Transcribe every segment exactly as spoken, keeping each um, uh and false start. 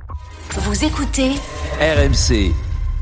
Vous écoutez R M C.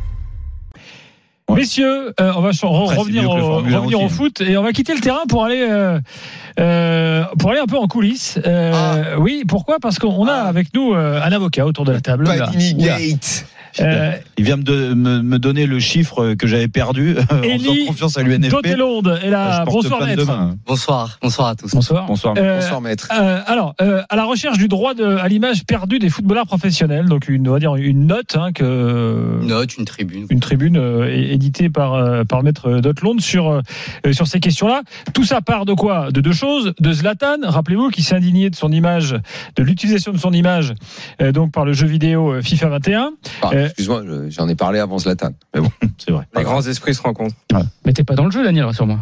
Messieurs, euh, on va ch- re- Après, revenir, au, revenir au foot et on va quitter le terrain pour aller euh, euh, pour aller un peu en coulisses. Euh, ah. Oui, pourquoi ? Parce qu'on a ah. avec nous euh, un avocat autour de la table. Panini Gate. Euh, il vient de me, me donner le chiffre que j'avais perdu en faisant confiance à l'U N F P. Dotelonde est là. Bonsoir maître. Bonsoir, bonsoir à tous. Bonsoir. Bonsoir, euh, bonsoir maître. Euh, alors, euh, à la recherche du droit de, à l'image perdue des footballeurs professionnels, donc une, on va dire une note, hein, que une note, une tribune, une tribune euh, éditée par euh, par maître Dotelonde sur euh, sur ces questions-là. Tout ça part de quoi ? De deux choses. De Zlatan, rappelez-vous, qui s'est indigné de son image, de l'utilisation de son image, euh, donc par le jeu vidéo FIFA vingt et un. Ah, euh, excuse-moi, je, j'en ai parlé avant Zlatan. Mais bon, c'est vrai. Les grands esprits se rencontrent. Ouais. Mais t'es pas dans le jeu, Daniel, rassure-moi.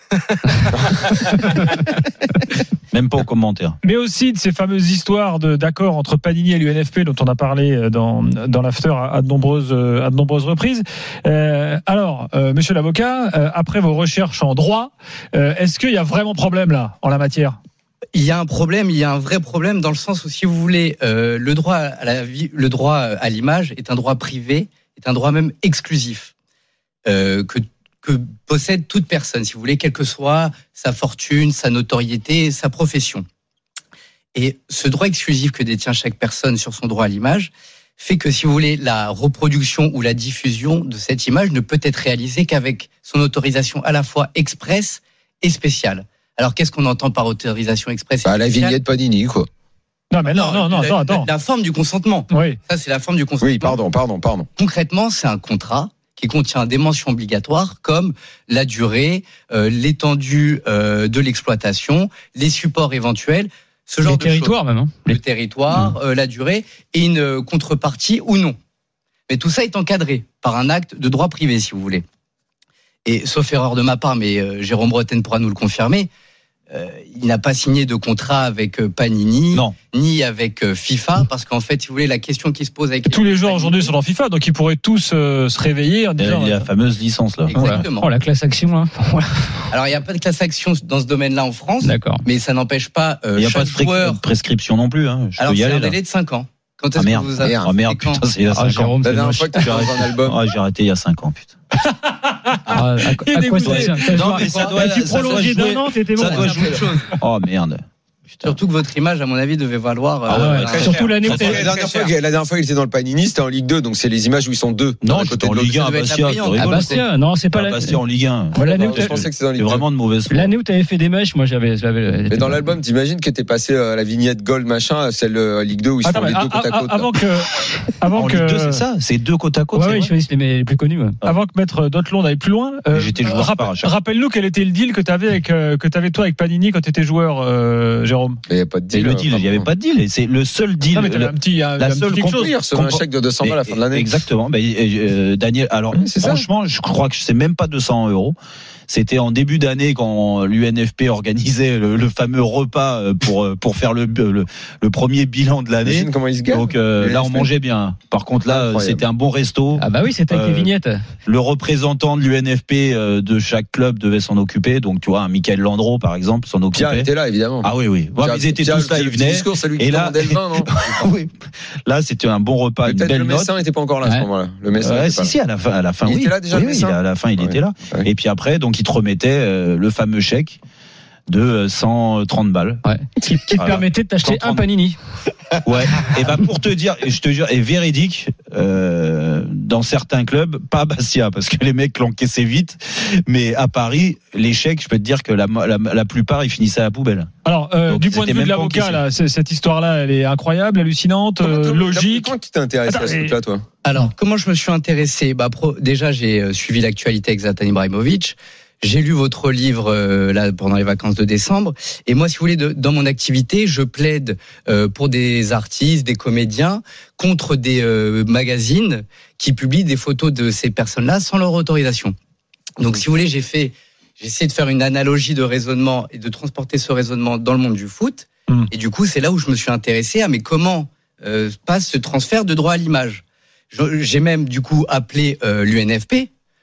Même pas au commentaire. Mais aussi de ces fameuses histoires de, d'accord entre Panini et l'U N F P dont on a parlé dans, dans l'after à, à, de, nombreuses, à de nombreuses reprises. Euh, alors, euh, monsieur l'avocat, euh, après vos recherches en droit, euh, est-ce qu'il y a vraiment problème là, en la matière ? Il y a un problème, il y a un vrai problème dans le sens où, si vous voulez, euh, le droit à la vie, le droit à l'image est un droit privé, est un droit même exclusif, euh, que que possède toute personne, si vous voulez, quelle que soit sa fortune, sa notoriété, sa profession. Et ce droit exclusif que détient chaque personne sur son droit à l'image fait que, si vous voulez, la reproduction ou la diffusion de cette image ne peut être réalisée qu'avec son autorisation à la fois express et spéciale. Alors, qu'est-ce qu'on entend par autorisation express et bah, spéciale ? La vignette Panini, quoi. Non, mais non, non, non, la, attends, attends. La, la forme du consentement. Oui. Ça, c'est la forme du consentement. Oui, pardon, pardon, pardon. Concrètement, c'est un contrat qui contient des mentions obligatoires comme la durée, euh, l'étendue euh, de l'exploitation, les supports éventuels, ce genre les de territoires choses. même. Hein. Le territoire, mmh. euh, la durée et une euh, contrepartie ou non. Mais tout ça est encadré par un acte de droit privé, si vous voulez. Et sauf erreur de ma part, mais euh, Jérôme Bretagne pourra nous le confirmer, euh, il n'a pas signé de contrat avec euh, Panini, non. ni avec euh, FIFA, parce qu'en fait, si vous voulez, la question qui se pose avec... Tous les joueurs aujourd'hui sont dans FIFA, donc ils pourraient tous euh, se réveiller en disant... Il y a la fameuse licence là. Exactement. Oh, la classe action là. Alors, il n'y a pas de classe action dans ce domaine-là en France. D'accord. Mais ça n'empêche pas euh, il n'y a chaque pas de pré- joueur... prescription non plus. Hein. Je Alors, peux y c'est aller, un là. délai de cinq ans. Quand est-ce ah merde, que vous avez... ah merde, putain, c'est il y a cinq ans. La dernière fois que tu as fait un album. Ah, j'ai arrêté il y a cinq ans, putain. Ah, à, à quoi ça tient ? Non, mais ça doit, tu ça doit prolongé jouer. d'un an, t'étais bon. Ça doit jouer. Oh merde. Putain. Surtout que votre image, à mon avis, devait valoir. Ah ouais, euh, ouais, très surtout l'année où la dernière, fois, la dernière fois qu'il était dans le Panini, c'était en Ligue deux, donc c'est les images où ils sont deux. Non, j'étais en Ligue un à Bastia. À Bastia, non, c'est pas la. Bastia en Ligue un. L'année où je pensais que c'était en Ligue deux. C'est vraiment de mauvaise foi. L'année où t'avais fait des mèches, moi j'avais. Mais dans l'album, t'imagines que t'es passé à la vignette Gold machin, celle Ligue deux où ils sont les deux côte à côte. Avant que, avant que. Ligue deux, c'est ça, c'est deux côte à côte. Ouais, je choisis les plus connus. Avant que maître Dotelonde aille plus loin. J'étais joueur par achat. Rappelle-nous quel était le deal que t'avais avec que t'avais toi avec Panini quand t'étais joueur, Jérôme. Il y a pas de deal. Le deal, il n'y avait pas de deal. C'est le seul deal. Non, mais t'avais un petit, la seule chose. Un chèque de deux cents balles à la fin de l'année. Exactement. Ben, euh, Daniel, alors, oui, franchement, je crois que c'est même pas deux cents euros. C'était en début d'année quand l'U N F P organisait le, le fameux repas pour pour faire le le, le premier bilan de l'année. Comment ils se gagnent. Donc euh, là, on mangeait bien. Par contre, là, incroyable. C'était un bon resto. Ah bah oui, c'était avec euh, les vignettes. Le représentant de l'U N F P euh, de chaque club devait s'en occuper. Donc tu vois, un Michael Landreau, par exemple, s'en occupait. Pierre était là, évidemment. Ah oui, oui. Bon, ils étaient Pierre, tous là, ils venaient. Discours, celui qui et là, le vin, non oui. Là, c'était un bon repas, une belle le note. Messin n'était pas encore là à ce moment-là. Le Messin. Ouais, si, si, à la fin, à la fin, il oui. était là déjà. Oui, le Messin. À la fin, il ouais. était là. Ouais. Et puis après, donc, il te remettait euh, le fameux chèque de cent trente balles. Ouais. Qui, qui te voilà. permettait de t'acheter un Panini. Ouais. Et ben, pour te dire, je te jure, et véridique, euh, dans certains clubs, pas à Bastia, parce que les mecs l'encaissaient vite, mais à Paris, les chèques, je peux te dire que la, la, la plupart, ils finissaient à la poubelle. Alors, euh, donc, du point de vue de l'avocat, là, cette histoire-là, elle est incroyable, hallucinante, euh, logique. Comment tu t'es intéressé Attends, à ce truc-là, toi? Alors, comment je me suis intéressé? Bah, pro, déjà, j'ai suivi l'actualité avec Zlatan Ibrahimovic. J'ai lu votre livre euh, là pendant les vacances de décembre. Et moi, si vous voulez, de, dans mon activité, je plaide euh, pour des artistes, des comédiens, contre des euh, magazines qui publient des photos de ces personnes-là sans leur autorisation. Donc, si vous voulez, j'ai fait, j'ai essayé de faire une analogie de raisonnement et de transporter ce raisonnement dans le monde du foot. Mmh. Et du coup, c'est là où je me suis intéressé à mais comment euh, passe ce transfert de droit à l'image. J'ai même du coup appelé euh, l'U N F P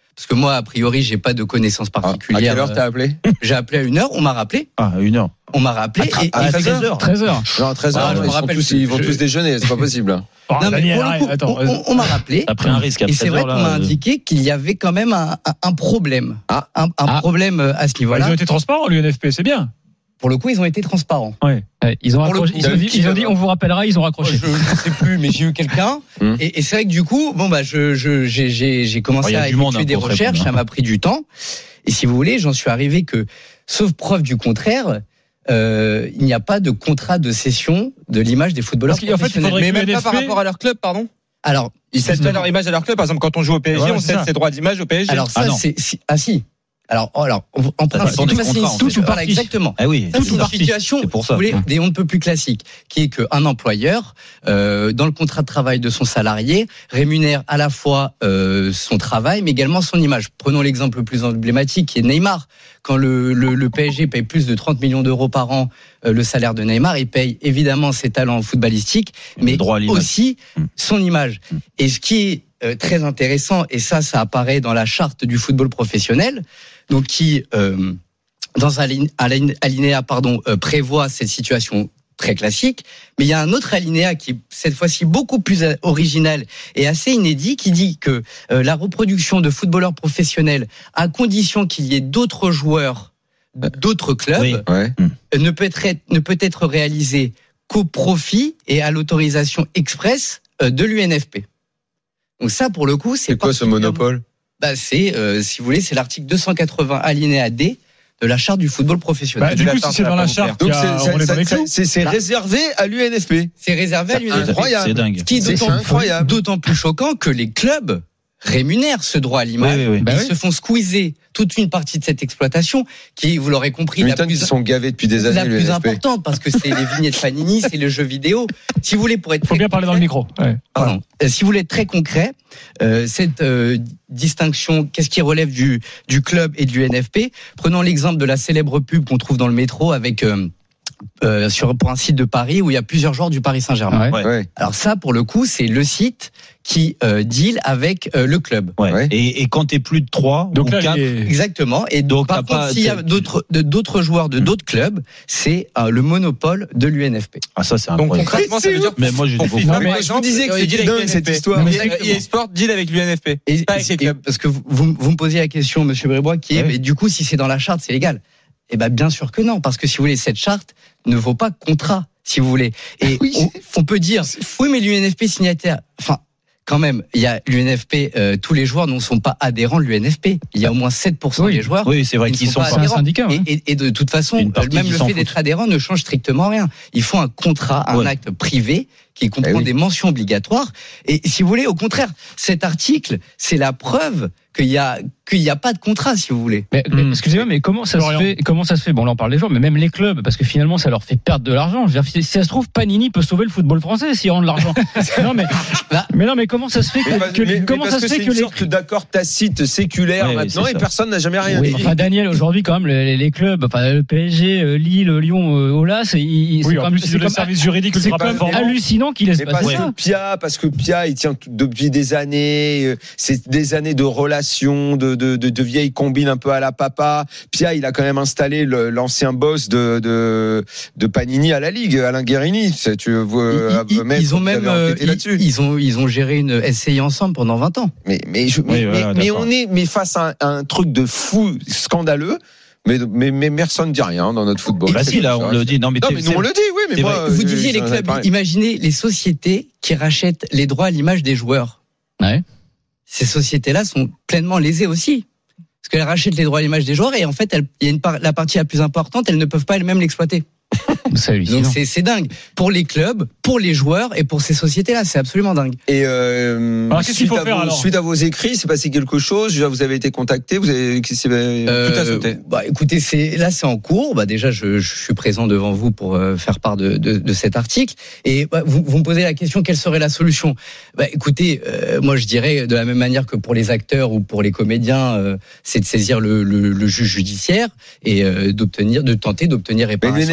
Parce que moi, a priori, j'ai pas de connaissances particulières. À quelle heure t'as appelé? J'ai appelé à une heure, on m'a rappelé. Ah, une heure. On m'a rappelé. À, et, à et treize heures. treize heures. Non, treize heures. Ah, je me ils, sont rappelle tous, plus. ils vont Je- tous déjeuner, c'est pas possible. Oh, Non, mais Daniel, pour le coup, attends, on, on- on m'a rappelé. T'as pris un risque. À Et c'est vrai treize heures, qu'on m'a là, indiqué qu'il y avait quand même un, un- un problème. Ah. Un, un Ah. problème à ce Ils niveau-là. ont été transparents, l'U N F P, c'est bien. Pour le coup, ils ont été transparents. Ouais. Ouais, ils ont Pour le raccroché, coup, ils ont dit, ils ont dit, euh, on vous rappellera, ils ont raccroché. Je ne sais plus, mais j'ai eu quelqu'un. Hum. Et, et c'est vrai que du coup, bon bah, je, je, j'ai, j'ai, j'ai commencé Oh, il y a à du monde, effectuer hein, des pour se recherches. répondre, Ça m'a pris du temps. Et si vous voulez, j'en suis arrivé que, sauf preuve du contraire, euh, il n'y a pas de contrat de cession de l'image des footballeurs Parce qu'en fait, il professionnels. faudrait Mais que même pas l'U N F P par rapport à leur club, pardon. Alors, Ils cèdent pas leur image à leur club. Par exemple, quand on joue au P S G, Ouais, on c'est cède ça. ses droits d'image au P S G. alors ça, Ah non. c'est si, ah si. Alors, oh, alors, en Ça principe, dépend des ça, c'est contrats, en tout fait. ou partie. Exactement. Ah oui. Ça, c'est une situation, C'est pour si ça. vous voulez, des on ne peut plus classique, qui est qu'un employeur, euh, dans le contrat de travail de son salarié, rémunère à la fois euh, son travail, mais également son image. Prenons l'exemple le plus emblématique, qui est Neymar. Quand le, le, le P S G paye plus de trente millions d'euros par an euh, le salaire de Neymar, il paye évidemment ses talents footballistiques, mais Le droit à l'image. aussi Mm. son image. Mm. Et ce qui est euh, très intéressant, et ça, ça apparaît dans la charte du football professionnel, donc qui, euh, dans un aline- aline- alinéa, pardon, euh, prévoit cette situation très classique, mais il y a un autre alinéa qui est cette fois-ci beaucoup plus euh, original et assez inédit, qui dit que euh, la reproduction de footballeurs professionnels, à condition qu'il y ait d'autres joueurs, d'autres clubs, Oui. Ouais. euh, ne peut être ne peut être réalisée qu'au profit et à l'autorisation expresse euh, de l'U N F P. Donc ça, pour le coup, c'est C'est quoi ce particulièrement- monopole? Bah, c'est, euh, si vous voulez, c'est l'article deux cent quatre-vingts alinéa D de la charte du football professionnel. Bah, du coup, si c'est dans la charte, Donc il y a- c'est- on est dans les c'est clous. c'est- c'est Bah. réservé à l'U N F P. C'est réservé à l'U N F P. Incroyable. C'est dingue. Ce qui est C'est d'autant, incroyable. d'autant plus choquant que les clubs rémunèrent ce droit à l'image. Oui, oui, oui. Ils Bah oui. se font squeezer toute une partie de cette exploitation qui, vous l'aurez compris, Tu la m'étonnes plus, qu'ils sont gavés depuis des la années, l'U plus N F P. importante parce que c'est les vignettes Panini, c'est le jeu vidéo. Si vous voulez, pour être Il faut très bien parler dans le concret- micro. Ouais. Pardon. Euh, Si vous voulez être très concret, euh, cette euh, distinction, qu'est-ce qui relève du, du club et de l'U N F P? Prenons l'exemple de la célèbre pub qu'on trouve dans le métro avec euh, euh, sur pour un site de Paris où il y a plusieurs joueurs du Paris Saint-Germain. Ouais. Ouais. Alors ça, pour le coup, c'est le site qui euh, deal avec euh, le club. Ouais. Ouais. Et, et quand t'es plus de trois Donc ou là, quatre, il est- Exactement. Et Donc, par t'as contre, pas- s'il y a t'as- d'autres de- d'autres joueurs de d'autres clubs, c'est euh, le monopole de l'U N F P. ah ça c'est Donc incroyable. concrètement, ça veut dire Mais moi j'ai pour beaucoup. FIFA, Non, mais par je exemple, vous disais que il c'était deal avec dingue, l'U N F P. cette histoire. Mais Exactement. E A Sport deal avec l'U N F P. Et, Pas avec les et- clubs. parce que vous, vous, vous me posiez la question, Monsieur Brébois, qui est, Oui. mais du coup, si c'est dans la charte, c'est légal. Eh ben, bien sûr que non, parce que si vous voulez, cette charte ne vaut pas contrat, si vous voulez. Et Oui. on, on peut dire, oui, mais l'U N F P signataire, enfin, quand même, il y a l'U N F P, euh, tous les joueurs ne sont pas adhérents de l'U N F P. Il y a au moins sept pour cent Oui. des joueurs. Oui, c'est vrai Ils qu'ils sont sont pas C'est pas. un adhérents. syndicat. ouais. Et, et- et de toute façon, Une partie même qui le s'en fait foutent. d'être adhérent ne change strictement rien. Il faut un contrat, un Ouais. acte privé qui comprend Eh oui. des mentions obligatoires. Et si vous voulez, au contraire, cet article, c'est la preuve qu'il y a qu'il n'y a pas de contrat, si vous voulez. Mais, mais, Hmm. excusez-moi, mais comment ça Florian. se fait Comment ça se fait Bon, là on parle des joueurs, mais même les clubs, parce que finalement ça leur fait perdre de l'argent. Je veux dire, si ça se trouve, Panini peut sauver le football français s'il rend de l'argent. non mais, mais non, mais comment ça se fait que, Mais, bah, que- mais- mais comment parce ça se que fait c'est que une les sorte d'accord tacite séculaire Ouais, maintenant c'est et ça. personne n'a jamais rien oui, dit. mais enfin Daniel, aujourd'hui quand même les, les clubs, enfin le P S G, euh, Lille, Lyon, euh, Aulas, ils- c'est Oui, quand en même, plus, c'est ils ont quand le même- service juridique c'est ultra quand même performant. hallucinant qu'il laisse Mais parce passer ça. que Pia, parce que Pia, il tient t- depuis des années, euh, c'est des années de relations, de, de, de, de vieilles combines un peu à la papa. Pia, il a quand même installé le- l'ancien boss de, de, de Panini à la Ligue, Alain Guérini. C'est- Tu veux, Ils, ils- même, ils ont vous même avez euh, enquêté ils, là-dessus. ils ont ils ont géré une S C I ensemble pendant vingt ans. Mais, mais, je- mais, Oui, voilà, mais- mais d'accord. on est mais face à un, à un truc de fou, scandaleux. Mais, mais, mais personne ne dit rien dans notre football. Bah C'est si là comme on ça. le dit. Non mais, Non, t'es- mais nous c'est- on le dit, oui, mais c'est moi. vrai. Vous euh, disiez les j'en ai clubs, parlé. imaginez les sociétés qui rachètent les droits à l'image des joueurs. Ouais. Ces sociétés-là sont pleinement lésées aussi. Parce qu'elles rachètent les droits à l'image des joueurs et en fait, elles- il y a une part, la partie la plus importante, elles ne peuvent pas elles-mêmes l'exploiter. C'est hallucinant. Donc c'est c'est dingue. Pour les clubs, pour les joueurs et pour ces sociétés-là, c'est absolument dingue. Et euh, Alors, qu'est-ce qu'il suite, faut à faire, vos, alors suite à vos écrits, c'est passé quelque chose. Je veux dire, Vous avez été contacté. Vous avez. qu'est-ce qui- Euh, Tout a sauté. Bah, écoutez, c'est là c'est en cours. Bah, déjà, je, je suis présent devant vous pour euh, faire part de, de, de cet article. Et bah, vous, vous me posez la question, quelle serait la solution? Bah, écoutez, euh, moi je dirais de la même manière que pour les acteurs ou pour les comédiens, euh, c'est de saisir le, le, le juge judiciaire et euh, d'obtenir, de tenter d'obtenir Mais l'U réparation N de F son P part au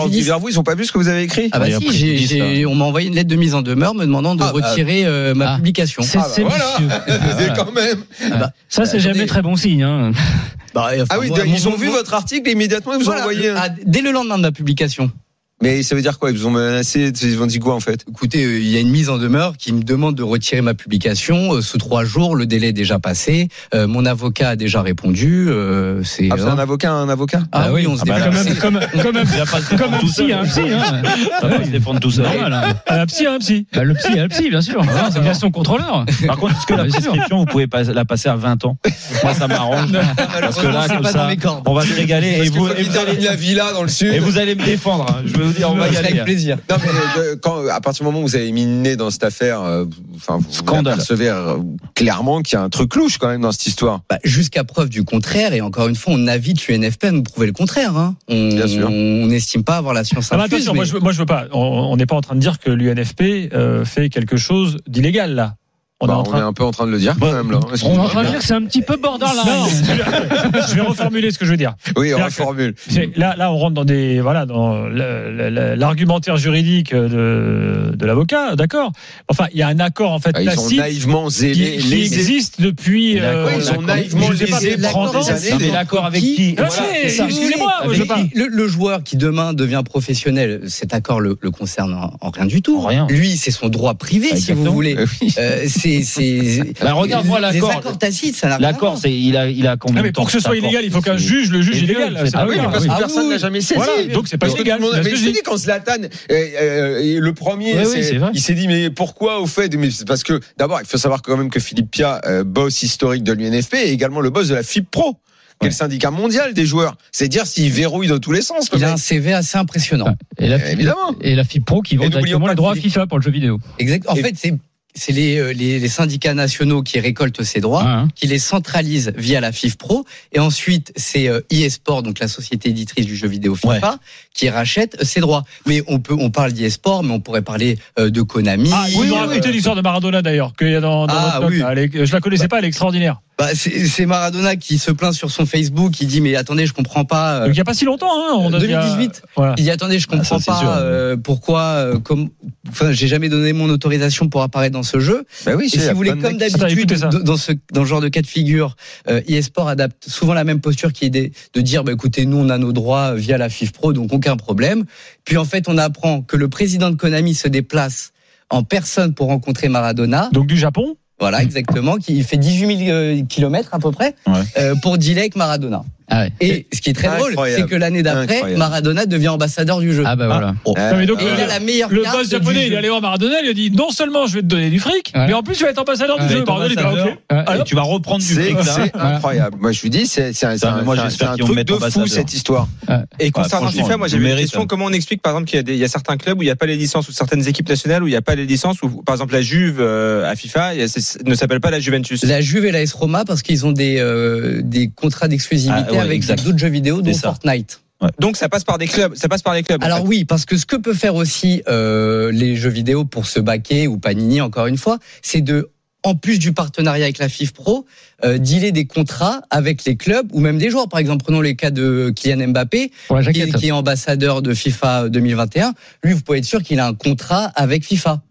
revenus vers vous, ils ont pas vu ce que vous avez écrit. Ah bah Ouais, si, après, j'ai, ils disent j'ai, on m'a envoyé une lettre de mise en demeure me demandant de Ah bah, retirer euh, ma ah, publication. C'est Ah bah c'est voilà. vicieux. C'est Voilà. quand même. Ah bah, Ça, c'est attendez. jamais très bon signe. Hein. Bah, enfin, Ah oui, moi, ils mon- ont vu mon- votre article et immédiatement ils vous ont Voilà, envoyé. ah, dès le lendemain de ma publication. Mais ça veut dire quoi? Ils vous ont menacé? Ils vous ont dit quoi en fait? Écoutez, euh, il y a une mise en demeure qui me demande de retirer ma publication. Euh, sous trois jours, le délai est déjà passé. Euh, mon avocat a déjà répondu. Euh, c'est Ah, c'est hein. un avocat, un avocat. Ah Ah oui, oui. on se Ah bah, défend. Comme un, comme, comme un, Il va pas se comme un défendre tout psy, seul. un psy. Hein. Ça va se défendre tout seul. Normal, hein. Un psy, un psy. Bah, le psy, le psy, bien sûr. Ah, c'est bien son contrôleur. Par contre, est-ce que la Bien sûr. prescription, vous pouvez pas la passer à vingt ans? Moi, ça m'arrange. Parce que là, c'est comme pas dans ça, mes cordes. on va se régaler. Et vous, et vous allez, la villa dans le sud. et vous allez me défendre. hein. Je vais vous dire, on va y aller. Avec plaisir. Non, mais euh, quand, à partir du moment où vous avez mis le nez dans cette affaire, euh, enfin, vous, vous Scandale. apercevez euh, clairement qu'il y a un truc louche quand même dans cette histoire. Bah, jusqu'à preuve du contraire, et encore une fois, on invite l'U N F P à nous prouver le contraire. Hein. On Bien sûr. on n'estime pas avoir la science Ah bah infuse. attention, mais- moi je, veux- moi je veux pas. On on n'est pas en train de dire que l'U N F P euh, fait quelque chose d'illégal là. On Bah, est en on train. est un peu en train de le dire quand même là. On est en train de dire que c'est un petit peu borderline. Non, je vais reformuler ce que je veux dire. Oui, on C'est-à-dire reformule. C'est- Là, là, on rentre dans des, voilà, dans la- la- la- l'argumentaire juridique de, de l'avocat, d'accord. Enfin, il y a un accord en fait Ah, ils ont tacite naïvement qui, zélé, qui lésé. existe depuis. D'accord, euh, Ouais, ils ont d'accord. naïvement je sais pas, lésé trente pendant ans. des années. Non, mais des- d'accord avec Qui qui? Ah, Voilà, c'est- c'est ça. excusez-moi, Avec je qui pas. Le, le joueur qui demain devient professionnel, cet accord le, le concerne en, en rien du tout. En rien. Lui, c'est son droit privé, si Exactement. vous voulez. Euh, oui. Euh, c'est, c'est. Bah, regarde-moi Les l'accord. accords tacites, ça n'a rien à L'accord, voir. c'est, il a, il a combien Ah, mais de temps, pour que ce cet soit accord? illégal, il faut qu'un C'est- juge le juge c'est illégal. vieux, c'est pas Ah le oui, cas. mais parce que Ah oui, personne oui. n'a jamais saisi. Voilà, donc c'est pas Parce que illégal. tout le monde- c'est ce Mais que je je te dis. dis, quand Zlatan, euh, euh, le premier, Oui, oui, c'est- c'est vrai. il s'est dit, mais pourquoi au fait mais c'est parce que d'abord, il faut savoir quand même que Philippe Pia, euh, boss historique de l'U N F P, est également le boss de la F I B Pro, qui est Ouais. le syndicat mondial des joueurs. C'est dire s'il verrouille dans tous les sens. le Il a mec. un C V assez impressionnant. Et la, Euh, évidemment. Et la F I B Pro qui vend Et n'oublions directement pas les droits à Philippe- FIFA pour le jeu vidéo. Exact. En Et- fait, c'est c'est les, euh, les, les syndicats nationaux qui récoltent ces droits, Ah, hein. qui les centralisent via la F I F Pro, et ensuite c'est euh, eSport, donc la société éditrice du jeu vidéo FIFA, qui rachète ces droits. Mais on peut, on parle d'eSport, mais on pourrait parler euh, de Konami. Ah, vous euh, nous racontez l'histoire de Maradona d'ailleurs, qu'il y a dans, dans Ah, votre blog, oui. là. Elle est- je la connaissais pas, elle est extraordinaire. bah, c'est c'est Maradona qui se plaint sur son Facebook, qui dit mais attendez, je comprends pas. euh, Donc il y a pas si longtemps, hein. On deux mille dix-huit. Voilà. Il dit attendez, je Ah, comprends ça, c'est pas sûr. euh, pourquoi, euh, comme, enfin, j'ai jamais donné mon autorisation pour apparaître dans ce jeu. Bah oui, Et c'est- il y si a vous voulez, plein de comme mecs qui- Attends, d'habitude, écoutez ça. de- dans ce dans ce genre de cas de figure, euh, eSport adapte souvent la même posture qui est de, de dire, bah, écoutez, nous on a nos droits via la F I F Pro, donc aucun problème. Puis en fait, on apprend que le président de Konami se déplace en personne pour rencontrer Maradona. Donc du Japon. Voilà, exactement, qui fait dix-huit mille kilomètres à peu près, Ouais. euh, pour dealer avec Maradona. Ah ouais. Et ce qui est très drôle, Incroyable. c'est que l'année d'après, Incroyable. Maradona devient ambassadeur du jeu. Ah bah voilà. Oh. Euh, Non, mais donc, Et il le- a la meilleure Le carte boss du japonais, il jeu. est allé voir Maradona, il lui a dit non seulement je vais te donner du fric, Ouais. mais en plus tu vas être ambassadeur du Ouais. jeu. Maradona, il dit, bah, ok. Ouais. Alors, Et tu vas reprendre du C'est fric, là. c'est Voilà. incroyable. Moi, je lui dis, c'est c'est un, c'est Putain, un- mais moi, c'est un- j'espère c'est un qu'ils vont truc mettre de fou ambassadeur. cette histoire. Et concernant franchement, FIFA, moi du j'avais une mérite, question. hein. Comment on explique par exemple qu'il y a, des, il y a certains clubs où il n'y a pas les licences, ou certaines équipes nationales où il n'y a pas les licences, où par exemple la Juve euh, à FIFA il y a- c'est- ne s'appelle pas la Juventus. La Juve et la S Roma parce qu'ils ont des euh, des contrats d'exclusivité Ah, ouais, avec exact. d'autres jeux vidéo, dont C'est ça. Fortnite. Donc ça passe par des clubs. Ça passe par les clubs. en Alors fait. oui, parce que ce que peut faire aussi euh, les jeux vidéo pour se baquer ou Panini, encore une fois, c'est de, en plus du partenariat avec la F I F Pro, euh, dealer des contrats avec les clubs ou même des joueurs. Par exemple, prenons les cas de Kylian Mbappé, Pour la qui, jaquette. qui est ambassadeur de FIFA deux mille vingt et un. Lui, vous pouvez être sûr qu'il a un contrat avec FIFA.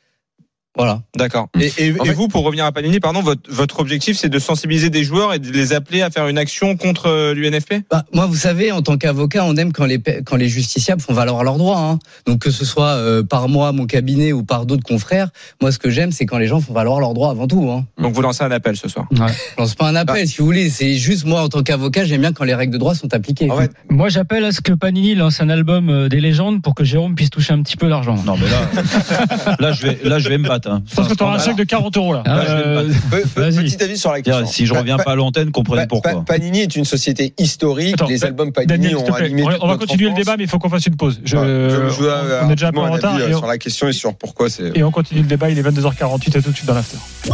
Voilà. D'accord. Et, et, En et fait- vous, pour revenir à Panini, pardon, votre, votre objectif, c'est de sensibiliser des joueurs et de les appeler à faire une action contre l'U N F P. Bah, moi, vous savez, en tant qu'avocat, on aime quand les pa- quand les justiciables font valoir leurs droits. Hein. Donc que ce soit euh, par moi, mon cabinet, ou par d'autres confrères, moi, ce que j'aime, c'est quand les gens font valoir leurs droits avant tout. Hein. Donc vous lancez un appel ce soir. Ouais. Je lance pas un appel, si vous voulez. C'est juste moi, en tant qu'avocat, j'aime bien quand les règles de droit sont appliquées. En fait, Moi, j'appelle à ce que Panini lance un album euh, des légendes pour que Jérôme puisse toucher un petit peu d'argent. Non, mais là, là, je vais, là, je vais me battre. Hein. je pense que tu auras un chèque de quarante euros là. Ah, Euh, pe- pe- Vas-y. petit avis sur la C'est-à-dire, question. Si je Pa- reviens pa- pas à l'antenne, comprenez Pa- pourquoi. Pa- Panini est une société historique. Attends, les Da- albums Panini Daniel, s'il ont te plaît, animé on, toute on va notre continuer le enfance. débat, mais il faut qu'on fasse une pause. Je, Ouais, je- je veux, on est déjà un peu rapidement en retard un avis, et euh, on, sur la question et sur pourquoi c'est. et on continue le débat. Il est vingt-deux heures quarante-huit, à tout de suite dans l'after.